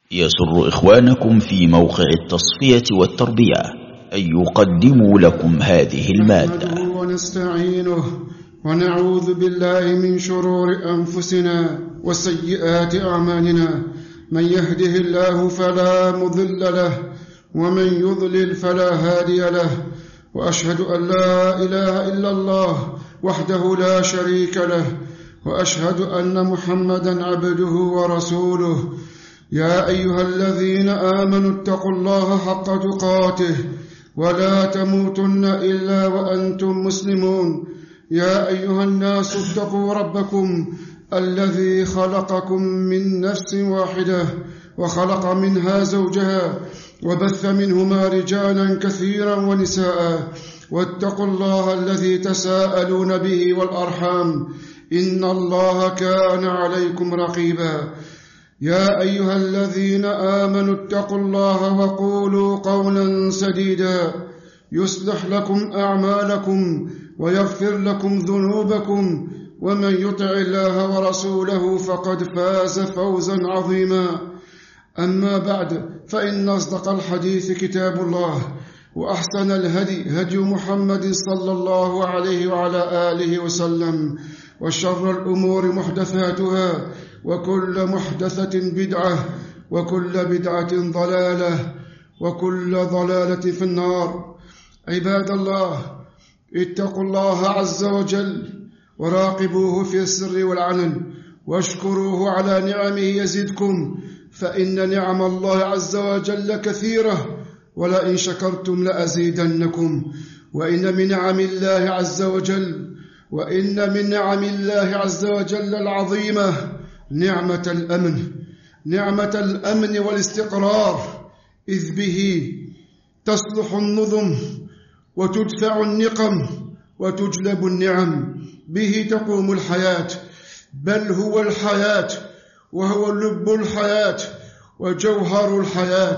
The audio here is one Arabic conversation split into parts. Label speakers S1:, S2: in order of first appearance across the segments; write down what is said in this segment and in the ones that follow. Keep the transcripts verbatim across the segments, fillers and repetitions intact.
S1: يسر إخوانكم في موقع التصفية والتربية أن يقدموا لكم هذه المادة.
S2: ونستعينه ونعوذ بالله من شرور أنفسنا وسيئات أعمالنا، من يهده الله فلا مضل له ومن يضلل فلا هادي له، وأشهد أن لا إله إلا الله وحده لا شريك له، وأشهد أن محمدا عبده ورسوله. يا أيها الذين آمنوا اتقوا الله حق تقاته ولا تموتن إلا وأنتم مسلمون. يا أيها الناس اتقوا ربكم الذي خلقكم من نفس واحدة وخلق منها زوجها وبث منهما رجالا كثيرا ونساء، واتقوا الله الذي تساءلون به والأرحام إن الله كان عليكم رقيبا. يا أيها الذين آمنوا اتقوا الله وقولوا قولا سديدا يصلح لكم أعمالكم ويغفر لكم ذنوبكم، ومن يطع الله ورسوله فقد فاز فوزا عظيما. أما بعد، فإن أصدق الحديث كتاب الله، وأحسن الهدي هدي محمد صلى الله عليه وعلى آله وسلم، وشر الأمور محدثاتها، وكل محدثة بدعة، وكل بدعة ضلالة، وكل ضلالة في النار. عباد الله، اتقوا الله عز وجل وراقبوه في السر والعلن، واشكروه على نعمه يزدكم، فإن نعم الله عز وجل كثيرة، ولئن شكرتم لأزيدنكم. وإن من نعم الله عز وجل وإن من نعم الله عز وجل العظيمة نعمة الأمن، نعمة الأمن والاستقرار، إذ به تصلح النظم وتدفع النقم وتجلب النعم، به تقوم الحياة، بل هو الحياة وهو لب الحياة وجوهر الحياة.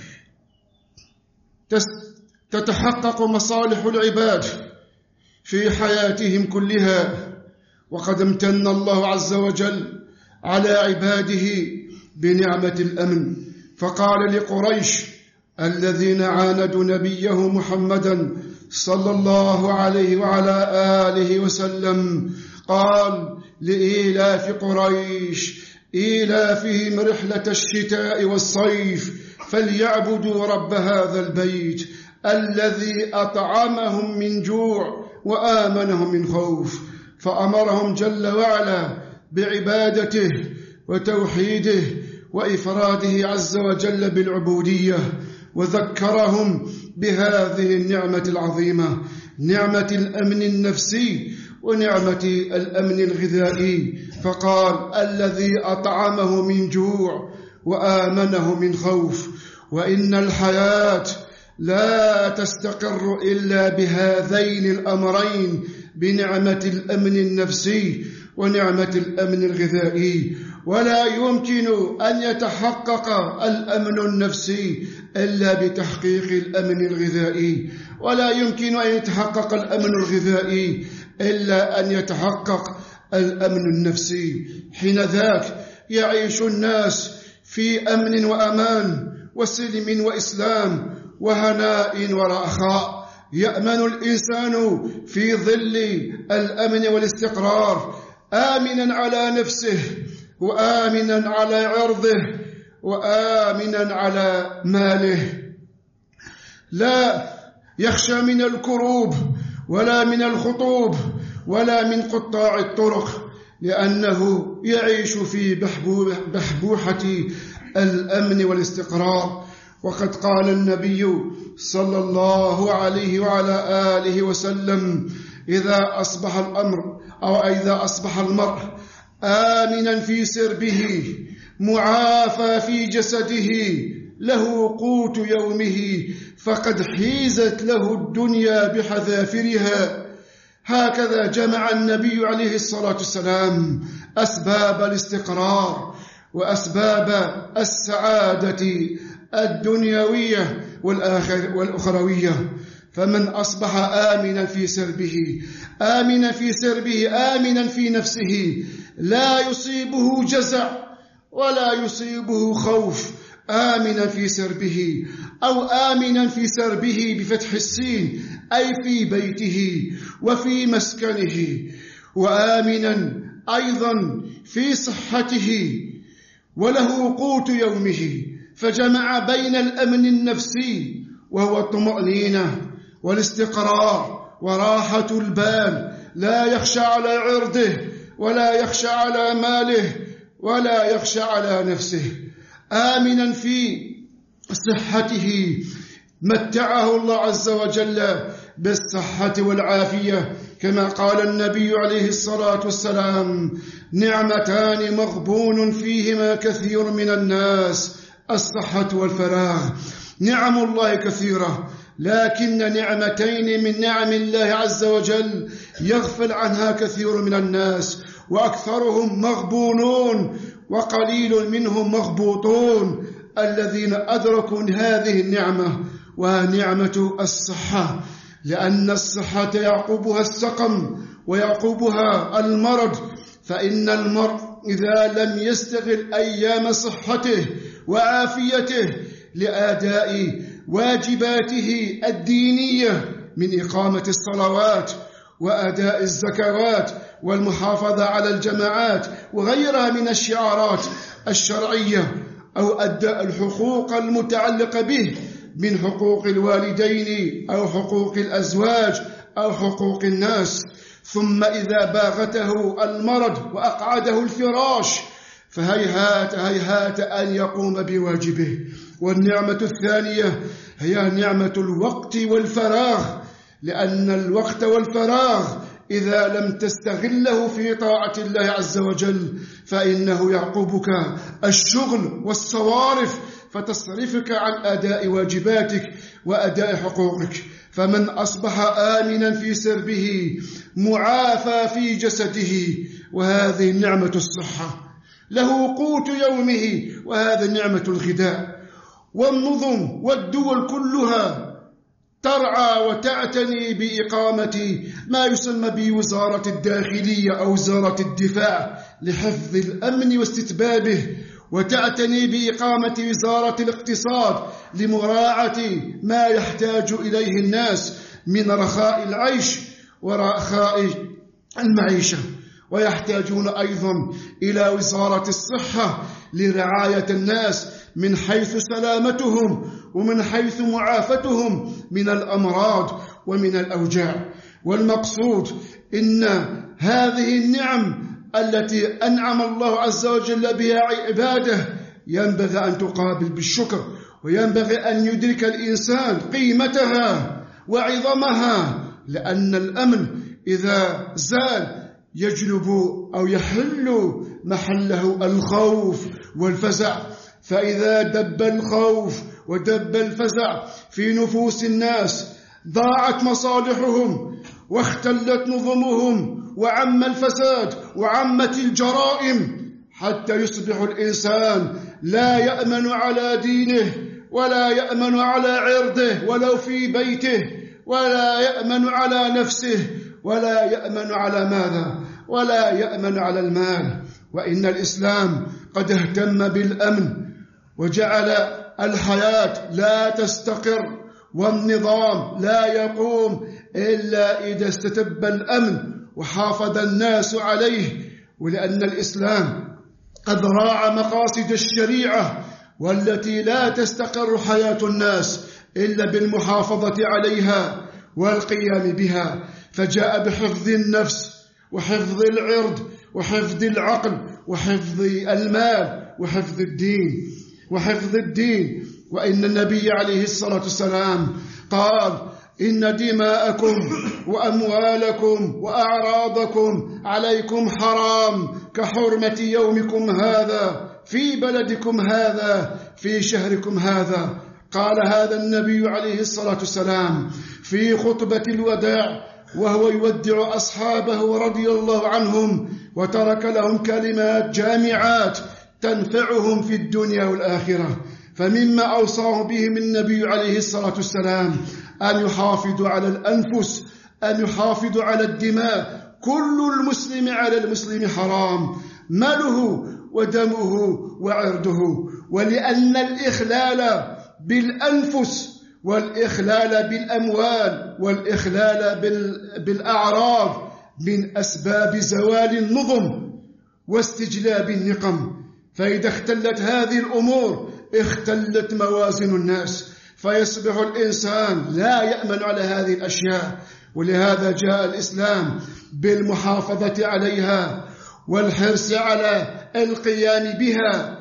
S2: تتحقق مصالح العباد في حياتهم كلها، وقد امتن الله عز وجل على عباده بنعمة الأمن، فقال لقريش الذين عاندوا نبيه محمدا صلى الله عليه وعلى آله وسلم، قال لإيلاف قريش إيلافهم رحلة الشتاء والصيف فليعبدوا رب هذا البيت الذي أطعمهم من جوع وآمنهم من خوف. فأمرهم جل وعلا بعبادته وتوحيده وإفراده عز وجل بالعبودية، وذكرهم بهذه النعمة العظيمة، نعمة الأمن النفسي ونعمة الأمن الغذائي، فقال الذي أطعمه من جوع وآمنه من خوف. وإن الحياة لا تستقر إلا بهذين الأمرين، بنعمة الأمن النفسي ونعمة الأمن الغذائي. ولا يمكن أن يتحقق الأمن النفسي إلا بتحقيق الأمن الغذائي، ولا يمكن أن يتحقق الأمن الغذائي إلا أن يتحقق الأمن النفسي. حين ذاك يعيش الناس في أمن وأمان وسلم وإسلام وهناء ورخاء. يأمن الإنسان في ظل الأمن والاستقرار، آمنا على نفسه وآمنا على عرضه وآمنا على ماله، لا يخشى من الكروب ولا من الخطوب ولا من قطاع الطرق، لأنه يعيش في بحبوحة الأمن والاستقرار. وقد قال النبي صلى الله عليه وعلى آله وسلم: إذا أصبح الأمر أو إذا أصبح المرء آمنا في سربه معافى في جسده له قوت يومه فقد حيزت له الدنيا بحذافرها. هكذا جمع النبي عليه الصلاة والسلام أسباب الاستقرار وأسباب السعادة الدنيوية والأخروية. فمن أصبح آمنا في سربه آمنا في سربه آمنا في نفسه لا يصيبه جزع ولا يصيبه خوف آمنا في سربه، أو آمنا في سربه بفتح السين، أي في بيته وفي مسكنه، وآمنا أيضا في صحته وله قوت يومه، فجمع بين الأمن النفسي وهو الطمأنينة والاستقرار وراحة البال، لا يخشى على عرضه ولا يخشى على ماله ولا يخشى على نفسه. آمنا في صحته، متعه الله عز وجل بالصحة والعافية، كما قال النبي عليه الصلاة والسلام: نعمتان مغبون فيهما كثير من الناس، الصحة والفراغ. نعم الله كثيرة، لكن نعمتين من نعم الله عز وجل يغفل عنها كثير من الناس، وأكثرهم مغبونون وقليل منهم مغبوطون، الذين أدركوا هذه النعمة ونعمة الصحة، لأن الصحة يعقبها السقم ويعقبها المرض، فإن المرء إذا لم يستغل أيام صحته وعافيته لأداء واجباته الدينية من إقامة الصلوات وأداء الزكوات والمحافظة على الجماعات وغيرها من الشعارات الشرعية، أو أداء الحقوق المتعلقة به من حقوق الوالدين أو حقوق الأزواج أو حقوق الناس، ثم إذا باغته المرض وأقعده الفراش فهيهات هيهات أن يقوم بواجبه. والنعمة الثانية هي نعمة الوقت والفراغ، لأن الوقت والفراغ إذا لم تستغله في طاعة الله عز وجل فإنه يعقبك الشغل والصوارف فتصرفك عن أداء واجباتك وأداء حقوقك. فمن أصبح آمنا في سربه معافى في جسده، وهذه نعمة الصحة، له قوت يومه، وهذا نعمة الغذاء. والنظم والدول كلها ترعى وتعتني بإقامة ما يسمى بوزارة الداخلية أو وزارة الدفاع لحفظ الأمن واستتبابه، وتعتني بإقامة وزارة الاقتصاد لمراعاة ما يحتاج إليه الناس من رخاء العيش ورخاء المعيشة، ويحتاجون أيضا إلى وزارة الصحة لرعاية الناس من حيث سلامتهم ومن حيث معافتهم من الأمراض ومن الأوجاع. والمقصود إن هذه النعم التي أنعم الله عز وجل بها عباده ينبغي أن تقابل بالشكر، وينبغي أن يدرك الإنسان قيمتها وعظمها، لأن الأمن إذا زال يجلب أو يحل محله الخوف والفزع، فإذا دب الخوف ودب الفزع في نفوس الناس ضاعت مصالحهم واختلت نظمهم وعم الفساد وعمت الجرائم، حتى يصبح الإنسان لا يأمن على دينه ولا يأمن على عرضه ولو في بيته، ولا يأمن على نفسه، ولا يأمن على ماذا؟ ولا يأمن على المال. وإن الإسلام قد اهتم بالأمن وجعل الحياة لا تستقر والنظام لا يقوم إلا إذا استتب الأمن وحافظ الناس عليه، ولأن الإسلام قد راعى مقاصد الشريعة والتي لا تستقر حياة الناس إلا بالمحافظة عليها والقيام بها، فجاء بحفظ النفس وحفظ العرض وحفظ العقل وحفظ المال وحفظ الدين وحفظ الدين. وإن النبي عليه الصلاة والسلام قال: إن دماءكم وأموالكم وأعراضكم عليكم حرام كحرمة يومكم هذا في بلدكم هذا في شهركم هذا. قال هذا النبي عليه الصلاة والسلام في خطبة الوداع وهو يودع أصحابه رضي الله عنهم، وترك لهم كلمات جامعات تنفعهم في الدنيا والآخرة. فمما أوصاه بهم النبي عليه الصلاة والسلام أن يحافظوا على الأنفس، أن يحافظوا على الدماء. كل المسلم على المسلم حرام، ماله ودمه وعرضه، ولأن الإخلال بالأنفس والإخلال بالأموال والإخلال بالأعراض من أسباب زوال النظم واستجلاب النقم. فإذا اختلت هذه الأمور اختلت موازين الناس، فيصبح الإنسان لا يأمن على هذه الأشياء. ولهذا جاء الإسلام بالمحافظة عليها والحرص على القيام بها،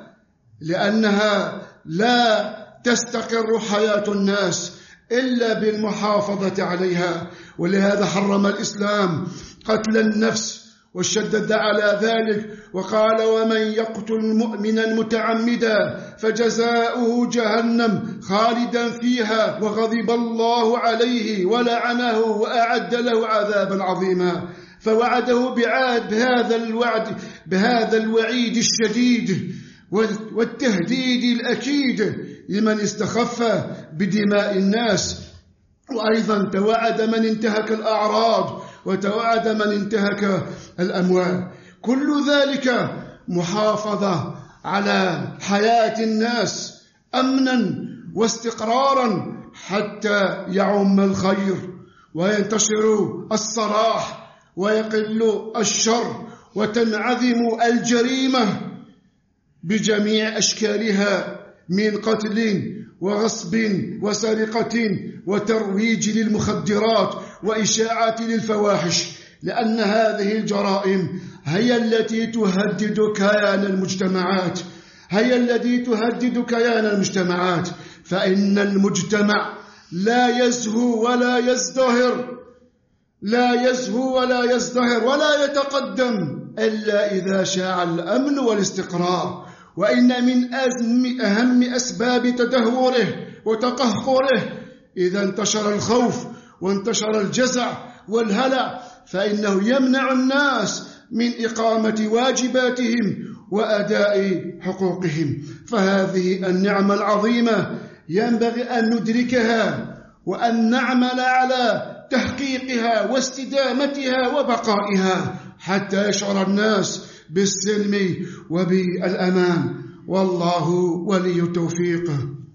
S2: لأنها لا تستقر حياة الناس إلا بالمحافظة عليها. ولهذا حرم الإسلام قتل النفس وشدد على ذلك وقال: ومن يقتل مؤمنا متعمدا فجزاؤه جهنم خالدا فيها وغضب الله عليه ولعنه وأعد له عذابا عظيما. فوعده بعاد بهذا الوعد بهذا الوعيد الشديد والتهديد الأكيد لمن استخف بدماء الناس. وأيضا توعد من انتهك الأعراض وتوعد من انتهك الأموال. كل ذلك محافظة على حياة الناس أمنا واستقرارا حتى يعم الخير وينتشر الصلاح ويقل الشر وتنعدم الجريمة بجميع أشكالها من قتل وغصب وسرقة وترويج للمخدرات وإشاعة للفواحش، لأن هذه الجرائم هي التي تهدد كيان المجتمعات هي التي تهدد كيان المجتمعات. فإن المجتمع لا يزهو ولا يزدهر لا يزهو ولا يزدهر ولا يتقدم إلا إذا شاع الأمن والاستقرار. وإن من أهم أسباب تدهوره وتقهقره إذا انتشر الخوف وانتشر الجزع والهلع، فإنه يمنع الناس من إقامة واجباتهم وأداء حقوقهم. فهذه النعمة العظيمة ينبغي أن ندركها وأن نعمل على تحقيقها واستدامتها وبقائها حتى يشعر الناس بالسلم وبالأمان. والله ولي التوفيق.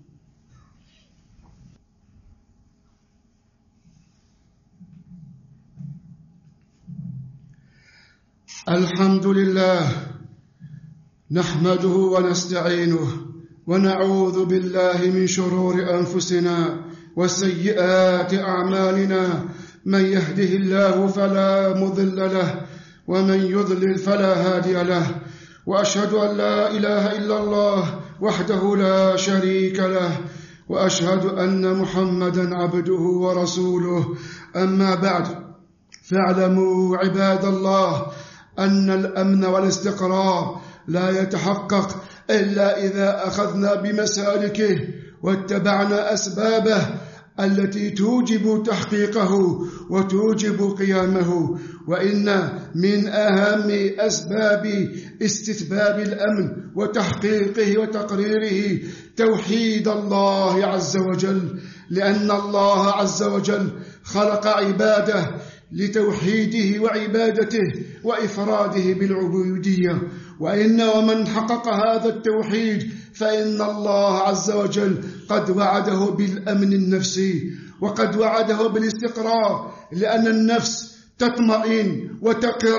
S2: الحمد لله نحمده ونستعينه ونعوذ بالله من شرور أنفسنا وسيئات أعمالنا. من يهده الله فلا مضل له ومن يضلل فلا هادي له، وأشهد أن لا إله إلا الله وحده لا شريك له، وأشهد أن محمدا عبده ورسوله. أما بعد، فاعلموا عباد الله أن الأمن والاستقرار لا يتحقق إلا إذا أخذنا بمسالكه واتبعنا أسبابه التي توجب تحقيقه وتوجب قيامه. وإن من أهم أسباب استتباب الأمن وتحقيقه وتقريره توحيد الله عز وجل، لأن الله عز وجل خلق عباده لتوحيده وعبادته وإفراده بالعبودية. وإن ومن حقق هذا التوحيد فإن الله عز وجل قد وعده بالأمن النفسي وقد وعده بالاستقرار، لأن النفس تطمئن وتقر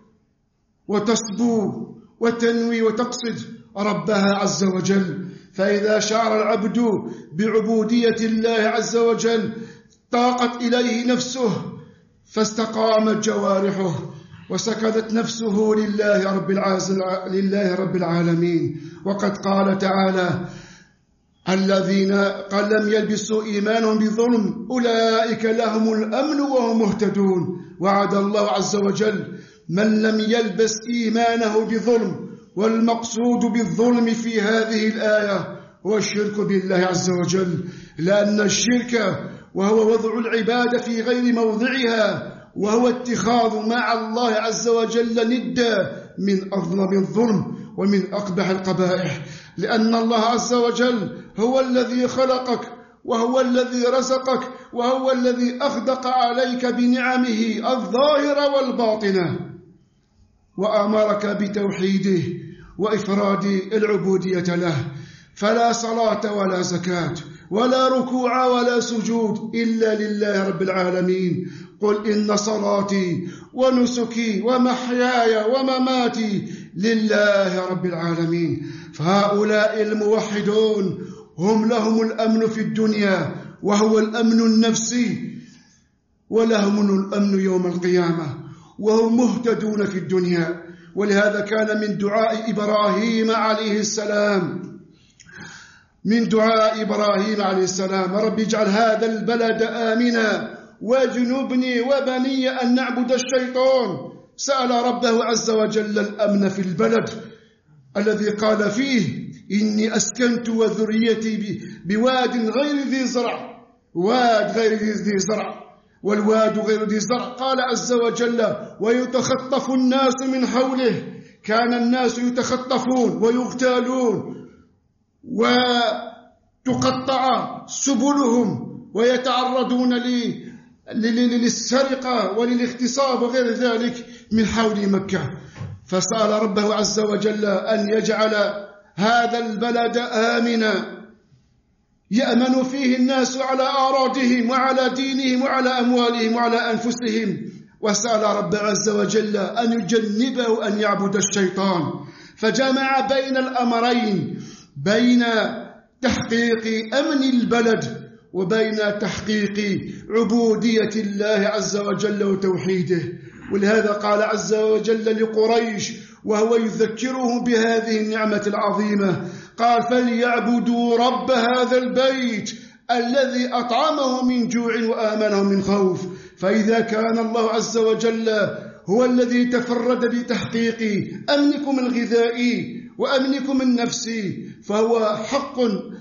S2: وتصبو وتنوي وتقصد ربها عز وجل. فإذا شعر العبد بعبودية الله عز وجل طاقت إليه نفسه فاستقامت جوارحه وسكنت نفسه لله رب لله رب العالمين. وقد قال تعالى: الذين قال لم يلبسوا إيمانهم بظلم أولئك لهم الأمن وهم مهتدون. وعد الله عز وجل من لم يلبس إيمانه بظلم، والمقصود بالظلم في هذه الآية هو الشرك بالله عز وجل، لأن الشرك وهو وضع العبادة في غير موضعها، وهو اتخاذ مع الله عز وجل ندا من أظلم الظلم ومن أقبح القبائح. لأن الله عز وجل هو الذي خلقك وهو الذي رزقك وهو الذي أخدق عليك بنعمه الظاهرة والباطنة، وأمرك بتوحيده وإفراد العبودية له، فلا صلاة ولا زكاة ولا ركوع ولا سجود إلا لله رب العالمين. قل إن صلاتي ونسكي ومحياي ومماتي لله رب العالمين. فهؤلاء الموحدون هم لهم الأمن في الدنيا وهو الأمن النفسي، ولهم الأمن يوم القيامة وهم مهتدون في الدنيا. ولهذا كان من دعاء إبراهيم عليه السلام من دعاء إبراهيم عليه السلام: رب اجعل هذا البلد آمنا واجنبني وبني أن نعبد الشيطان. سأل ربه عز وجل الأمن في البلد الذي قال فيه: إني أسكنت وذريتي بواد غير ذي زرع. واد غير ذي زرع، والواد غير ذي زرع. قال عز وجل: ويتخطف الناس من حوله. كان الناس يتخطفون ويغتالون وتقطع سبلهم ويتعرضون للسرقة وللاغتصاب وغير ذلك من حول مكة. فسأل ربه عز وجل أن يجعل هذا البلد آمنا يأمن فيه الناس على أعراضهم وعلى دينهم وعلى أموالهم وعلى أنفسهم. وسأل رب عز وجل أن يجنبه أن يعبد الشيطان، فجمع بين الأمرين، بين تحقيق أمن البلد وبين تحقيق عبودية الله عز وجل وتوحيده. ولهذا قال عز وجل لقريش وهو يذكرهم بهذه النعمة العظيمة، قال: فليعبدوا رب هذا البيت الذي أطعمه من جوع وآمنه من خوف. فإذا كان الله عز وجل هو الذي تفرد بتحقيق أمنكم الغذائي وأمنكم النفسي، فهو حق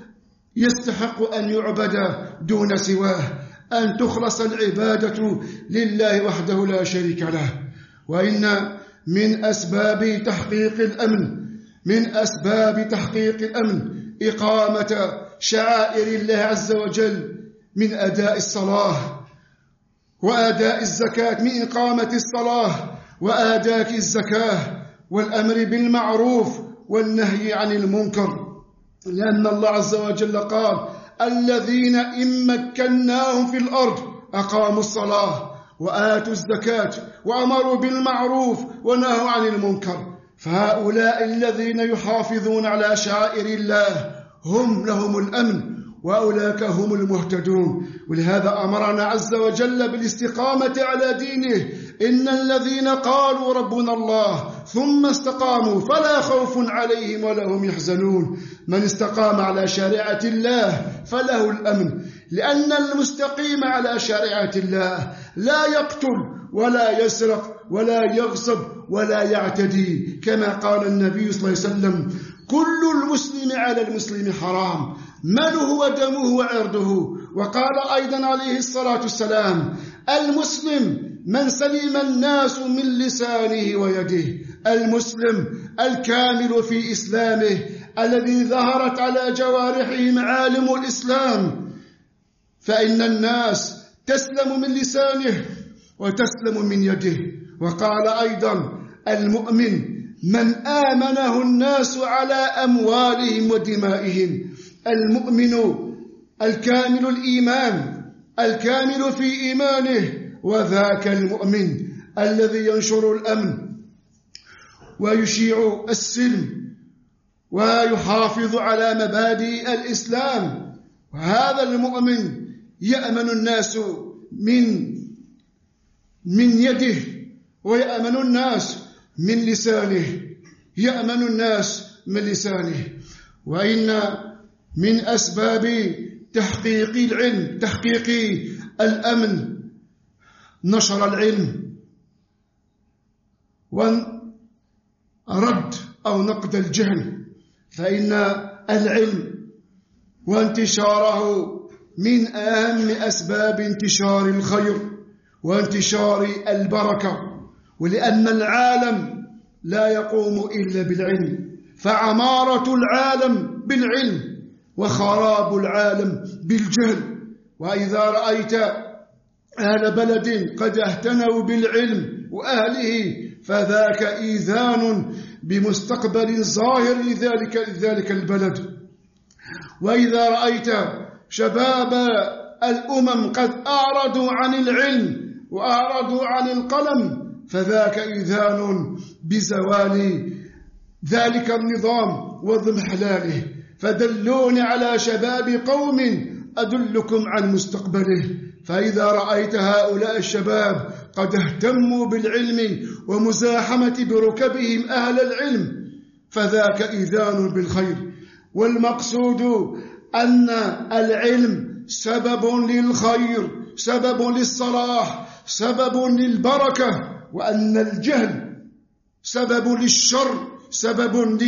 S2: يستحق أن يعبد دون سواه، أن تخلص العبادة لله وحده لا شريك له. وإن من أسباب تحقيق الأمن من أسباب تحقيق الأمن إقامة شعائر الله عز وجل من أداء الصلاة وأداء الزكاة، من إقامة الصلاة وأداء الزكاة والأمر بالمعروف والنهي عن المنكر. لأن الله عز وجل قال: الذين إن مكناهم في الأرض أقاموا الصلاة وآتوا الزكاة وأمروا بالمعروف ونهوا عن المنكر. فهؤلاء الذين يحافظون على شعائر الله هم لهم الأمن، وأولئك هم المهتدون. ولهذا أمرنا عز وجل بالاستقامة على دينه: إن الذين قالوا ربنا الله ثم استقاموا فلا خوف عليهم ولا هم يحزنون. من استقام على شريعة الله فله الأمن، لأن المستقيم على شريعة الله لا يقتل ولا يسرق ولا يغصب ولا يعتدي، كما قال النبي صلى الله عليه وسلم: كل المسلم على المسلم حرام، ماله ودمه وعرضه. وقال أيضا عليه الصلاة والسلام: المسلم من سلم الناس من لسانه ويده. المسلم الكامل في إسلامه الذي ظهرت على جوارحه معالم الإسلام، فإن الناس تسلم من لسانه وتسلم من يده. وقال أيضا: المؤمن من آمنه الناس على أموالهم ودمائهم. المؤمن الكامل الإيمان الكامل في إيمانه، وذاك المؤمن الذي ينشر الأمن ويشيع السلم ويحافظ على مبادئ الإسلام. وهذا المؤمن يأمن الناس من من يده ويأمن الناس من لسانه يأمن الناس من لسانه. وإن من أسباب تحقيق العلم تحقيق الأمن نشر العلم ورد أو نقد الجهل، فإن العلم وانتشاره من أهم أسباب انتشار الخير وانتشار البركة. ولأن العالم لا يقوم إلا بالعلم، فعمارة العالم بالعلم وخراب العالم بالجهل. وإذا رأيت أهل بلد قد اهتنوا بالعلم وأهله فذاك إيذان بمستقبل ظاهر لذلك, لذلك البلد. وإذا رأيت شباب الأمم قد أعرضوا عن العلم وأعرضوا عن القلم فذاك إذان بزوال ذلك النظام وضمحلاله. فدلوني على شباب قوم أدلكم عن مستقبله. فإذا رأيت هؤلاء الشباب قد اهتموا بالعلم ومزاحمة بركبهم أهل العلم فذاك إذان بالخير. والمقصود أن العلم سبب للخير، سبب للصلاح، سبب للبركة، وأن الجهل سبب للشر، سبب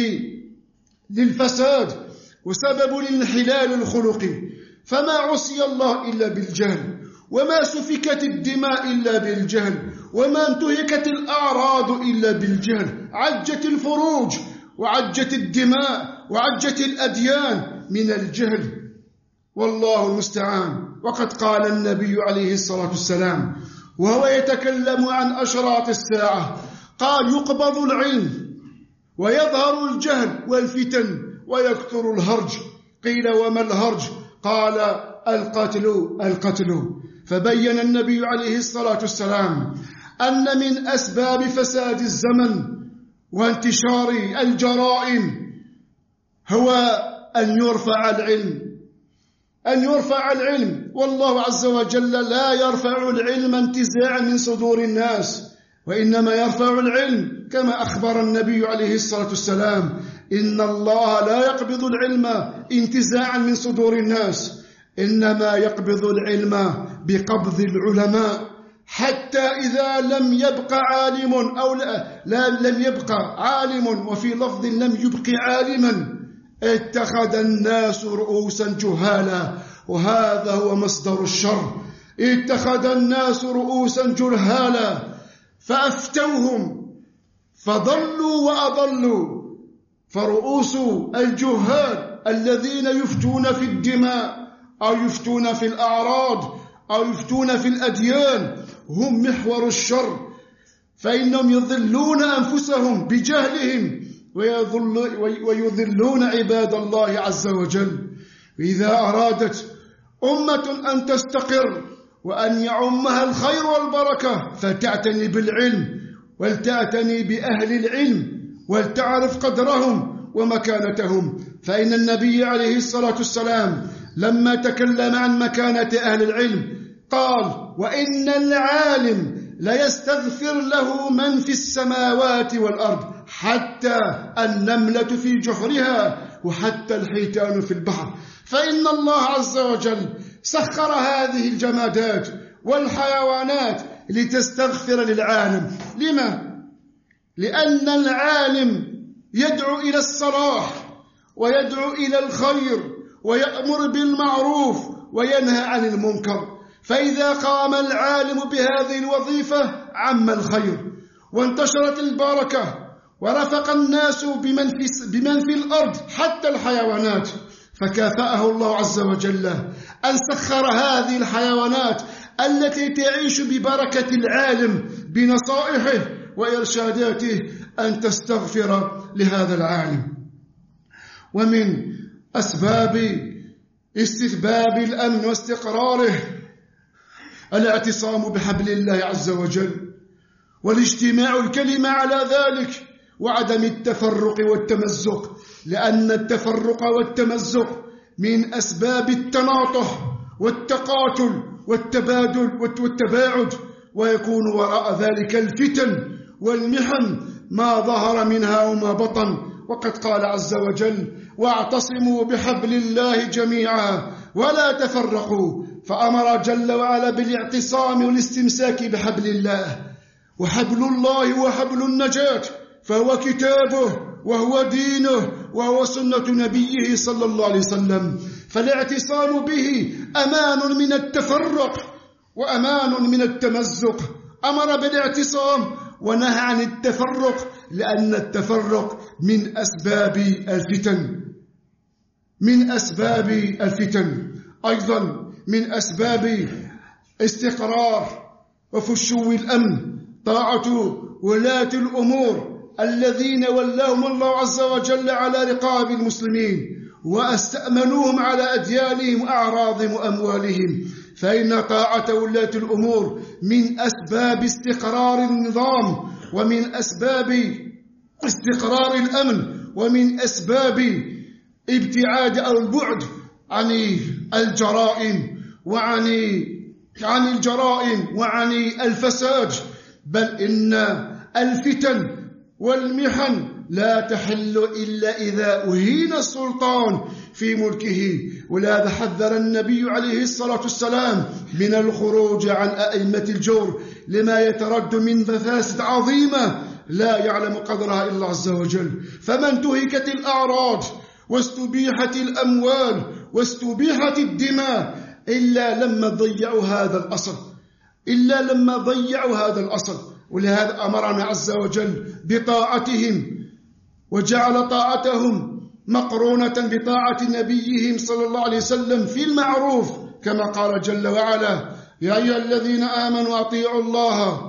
S2: للفساد، وسبب للانحلال الخلقي. فما عصي الله إلا بالجهل، وما سفكت الدماء إلا بالجهل، وما انتهكت الأعراض إلا بالجهل. عجت الفروج وعجت الدماء وعجت الأديان من الجهل، والله المستعان. وقد قال النبي عليه الصلاة والسلام وهو يتكلم عن أشراط الساعة، قال: يقبض العلم ويظهر الجهل والفتن ويكثر الهرج. قيل: وما الهرج؟ قال: القتل القتل. فبين النبي عليه الصلاة والسلام أن من أسباب فساد الزمن وانتشار الجرائم هو أن يرفع العلم، أن يرفع العلم. والله عز وجل لا يرفع العلم انتزاعا من صدور الناس، وإنما يرفع العلم كما أخبر النبي عليه الصلاة والسلام: إن الله لا يقبض العلم انتزاعا من صدور الناس، إنما يقبض العلم بقبض العلماء، حتى إذا لم يبق عالم أو لا, لا لم يبق عالم، وفي لفظ لم يبق عالما، اتخذ الناس رؤوسا جهالا. وهذا هو مصدر الشر. اتخذ الناس رؤوسا جهالا فأفتوهم فضلوا وأضلوا. فرؤوس الجهال الذين يفتون في الدماء أو يفتون في الأعراض أو يفتون في الأديان هم محور الشر، فإنهم يضلون أنفسهم بجهلهم ويضلون عباد الله عز وجل. إذا أرادت أمة أن تستقر وأن يعمها الخير والبركة فتعتني بالعلم، ولتعتني بأهل العلم، ولتعرف قدرهم ومكانتهم. فإن النبي عليه الصلاة والسلام لما تكلم عن مكانة أهل العلم قال: وإن العالم ليستغفر له من في السماوات والأرض، حتى النملة في جحرها وحتى الحيتان في البحر. فإن الله عز وجل سخر هذه الجمادات والحيوانات لتستغفر للعالم. لما؟ لأن العالم يدعو إلى الصلاح ويدعو إلى الخير ويأمر بالمعروف وينهى عن المنكر. فإذا قام العالم بهذه الوظيفة عم الخير وانتشرت البركة ورفق الناس بمن في, بمن في الأرض حتى الحيوانات. فكافأه الله عز وجل أن سخر هذه الحيوانات التي تعيش ببركة العالم بنصائحه وإرشاداته أن تستغفر لهذا العالم. ومن أسباب استتباب الأمن واستقراره الاعتصام بحبل الله عز وجل، والاجتماع الكلمة على ذلك، وعدم التفرق والتمزق، لأن التفرق والتمزق من أسباب التناطح والتقاتل والتبادل والتباعد، ويكون وراء ذلك الفتن والمحن ما ظهر منها وما بطن. وقد قال عز وجل: واعتصموا بحبل الله جميعا ولا تفرقوا. فأمر جل وعلا بالاعتصام والاستمساك بحبل الله. وحبل الله هو حبل النجاة، فهو كتابه وهو دينه وهو سنة نبيه صلى الله عليه وسلم. فالاعتصام به أمان من التفرق وأمان من التمزق. أمر بالاعتصام ونهى عن التفرق، لأن التفرق من أسباب الفتن من أسباب الفتن أيضا من أسباب استقرار وفشو الأمن طاعة ولاة الأمور الذين ولاهم الله عز وجل على رقاب المسلمين واستأمنوهم على أديانهم وأعراضهم وأموالهم، فإن طاعة ولاة الأمور من أسباب استقرار النظام، ومن أسباب استقرار الأمن، ومن أسباب ابتعاد أو البعد عن الجرائم وعن عن الجرائم وعن الفساد. بل إن الفتن والمحن لا تحل إلا إذا أهين السلطان في ملكه، ولهذا حذر النبي عليه الصلاة والسلام من الخروج عن أئمة الجور لما يترد من مفاسد عظيمة لا يعلم قدرها إلا عز وجل. فمن تهكت الأعراض واستبيحت الأموال واستبيحت الدماء إلا لما ضيعوا هذا الأصل إلا لما ضيعوا هذا الأصل ولهذا أمرنا عز وجل بطاعتهم، وجعل طاعتهم مقرونة بطاعة نبيهم صلى الله عليه وسلم في المعروف، كما قال جل وعلا: يا أيها الذين آمنوا أطيعوا الله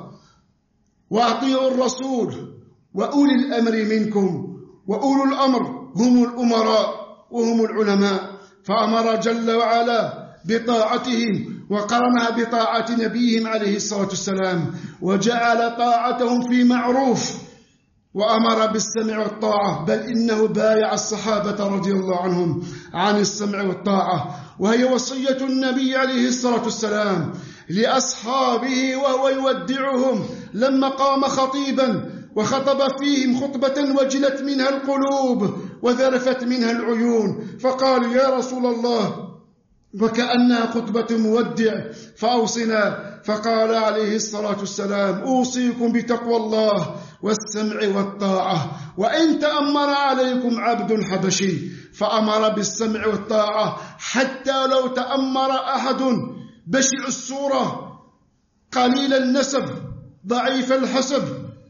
S2: وأطيعوا الرسول وأولي الأمر منكم، وأولو الأمر هم الأمراء وهم العلماء. فأمر جل وعلا بطاعتهم وقرنها بطاعة نبيهم عليه الصلاة والسلام، وجعل طاعتهم في معروف، وأمر بالسمع والطاعة، بل إنه بايع الصحابة رضي الله عنهم عن السمع والطاعة، وهي وصية النبي عليه الصلاة والسلام لأصحابه وهو يودعهم لما قام خطيبا وخطب فيهم خطبة وجلت منها القلوب وذرفت منها العيون، فقالوا: يا رسول الله، وكأنها خطبة مودع، فأوصنا. فقال عليه الصلاة والسلام: أوصيكم بتقوى الله والسمع والطاعة، وإن تأمر عليكم عبد حبشي. فأمر بالسمع والطاعة حتى لو تأمر أحد بشع الصورة قليل النسب ضعيف الحسب،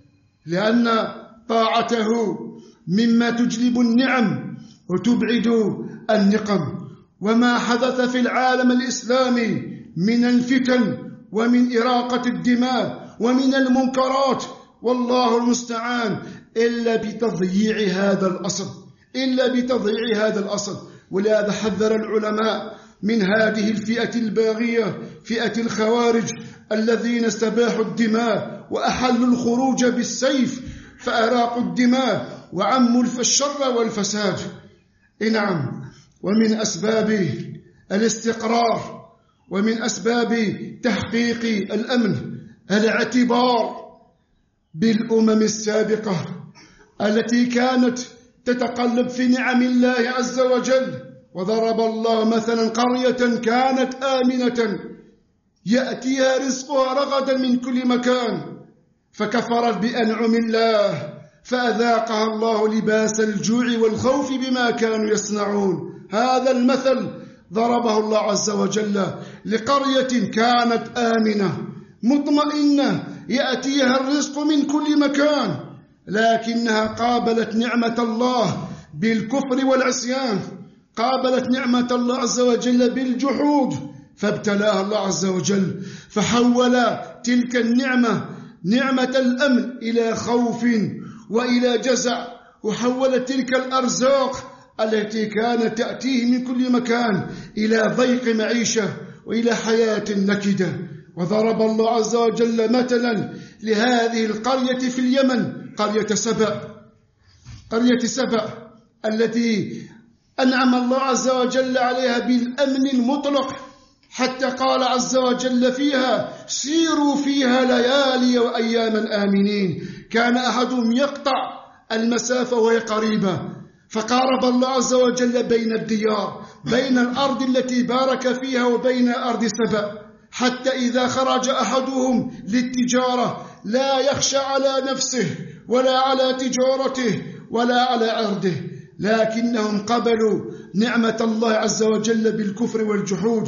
S2: لأن طاعته مما تجلب النعم وتبعد النقم. وما حدث في العالم الإسلامي من الفتن ومن إراقة الدماء ومن المنكرات والله المستعان إلا بتضييع هذا الأصل إلا بتضييع هذا الأصل. ولهذا حذر العلماء من هذه الفئة الباغية، فئة الخوارج الذين استباحوا الدماء وأحلوا الخروج بالسيف فأراقوا الدماء وعموا الشر والفساد. نعم، ومن أسباب الاستقرار ومن أسباب تحقيق الأمن الاعتبار بالأمم السابقة التي كانت تتقلب في نعم الله عز وجل. وضرب الله مثلا قرية كانت آمنة يأتيها رزقها رغدا من كل مكان فكفرت بأنعم الله فأذاقها الله لباس الجوع والخوف بما كانوا يصنعون. هذا المثل ضربه الله عز وجل لقرية كانت آمنة مطمئنة يأتيها الرزق من كل مكان، لكنها قابلت نعمة الله بالكفر والعصيان، قابلت نعمة الله عز وجل بالجحود، فابتلاها الله عز وجل فحول تلك النعمة نعمة الأمن إلى خوف وإلى جزع، وحول تلك الأرزاق التي كانت تأتيه من كل مكان إلى ضيق معيشة وإلى حياة نكدة. وضرب الله عز وجل مثلا لهذه القرية في اليمن قرية سبأ قرية سبأ التي أنعم الله عز وجل عليها بالأمن المطلق، حتى قال عز وجل فيها: سيروا فيها ليالي وأياما آمنين. كان أحدهم يقطع المسافة وهي قريبة، فقارب الله عز وجل بين الديار، بين الأرض التي بارك فيها وبين أرض سبأ، حتى إذا خرج أحدهم للتجارة لا يخشى على نفسه ولا على تجارته ولا على عرضه، لكنهم قبلوا نعمة الله عز وجل بالكفر والجحود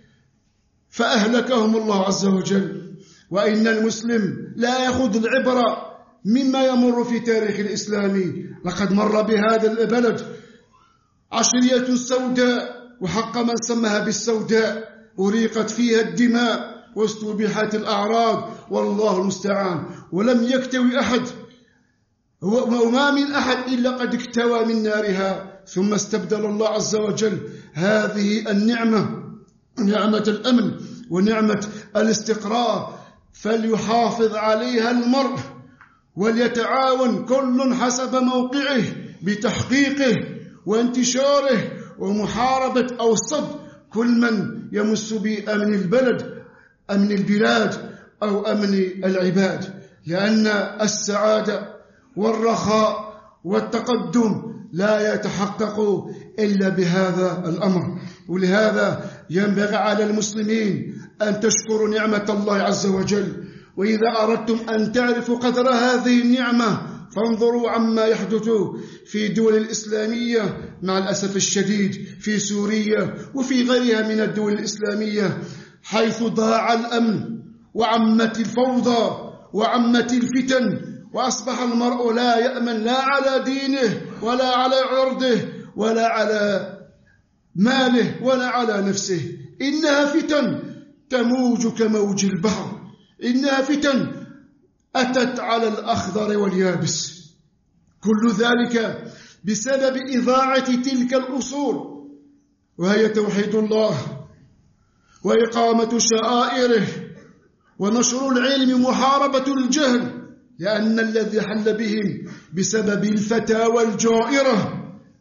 S2: فأهلكهم الله عز وجل. وإن المسلم لا يأخذ العبرة مما يمر في تاريخ الإسلامي. لقد مر بهذا البلد عشرية سوداء، وحق من سمها بالسوداء، أريقت فيها الدماء واستبيحت الأعراض والله المستعان، ولم يكتوي أحد وما من أحد إلا قد اكتوى من نارها، ثم استبدل الله عز وجل هذه النعمة، نعمة الأمن ونعمة الاستقرار، فليحافظ عليها المرء وليتعاون كل حسب موقعه بتحقيقه وانتشاره ومحاربة أو صد كل من يمس بأمن البلد، أمن البلاد أو أمن العباد، لأن السعادة والرخاء والتقدم لا يتحقق إلا بهذا الأمر. ولهذا ينبغي على المسلمين أن تشكروا نعمة الله عز وجل، وإذا أردتم أن تعرفوا قدر هذه النعمة فانظروا عما يحدث في الدول الإسلامية مع الأسف الشديد، في سوريا وفي غيرها من الدول الإسلامية، حيث ضاع الأمن وعمت الفوضى وعمت الفتن، وأصبح المرء لا يأمن لا على دينه ولا على عرضه ولا على ماله ولا على نفسه. إنها فتن تموج كموج البحر، إنها فتن أتت على الأخضر واليابس، كل ذلك بسبب إضاعة تلك الأصول، وهي توحيد الله وإقامة شعائره ونشر العلم ومحاربة الجهل، لأن الذي حل بهم بسبب الفتاوى الجائرة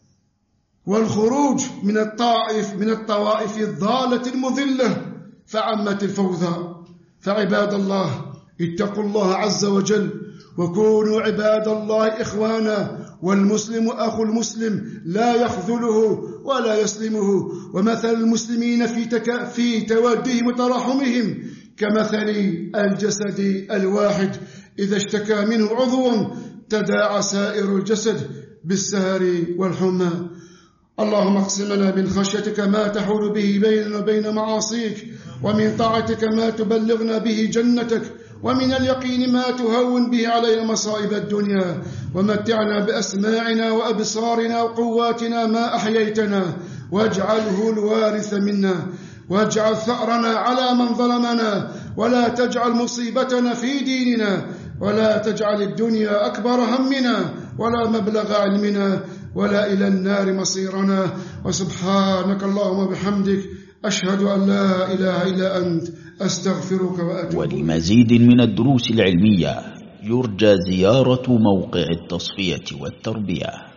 S2: والخروج من الطائف من الطوائف الضالة المضلة فعمت الفوضى. فعباد الله اتقوا الله عز وجل وكونوا عباد الله إخوانا، والمسلم أخو المسلم لا يخذله ولا يسلمه، ومثل المسلمين في, تك... في تودهم وتراحمهم كمثل الجسد الواحد إذا اشتكى منه عضو تداعى سائر الجسد بالسهر والحمى. اللهم اقسم لنا من خشيتك ما تحول به بيننا وبين معاصيك، ومن طاعتك ما تبلغنا به جنتك، ومن اليقين ما تهون به علينا مصائب الدنيا، ومتعنا بأسماعنا وأبصارنا وقواتنا ما أحييتنا، واجعله الوارث منا، واجعل ثأرنا على من ظلمنا، ولا تجعل مصيبتنا في ديننا، ولا تجعل الدنيا أكبر همنا ولا مبلغ علمنا ولا إلى النار مصيرنا. وسبحانك اللهم وبحمدك أشهد أن لا إله إلا أنت أستغفرك وأتوب.
S1: ولمزيد من الدروس العلمية يرجى زيارة موقع التصفية والتربية.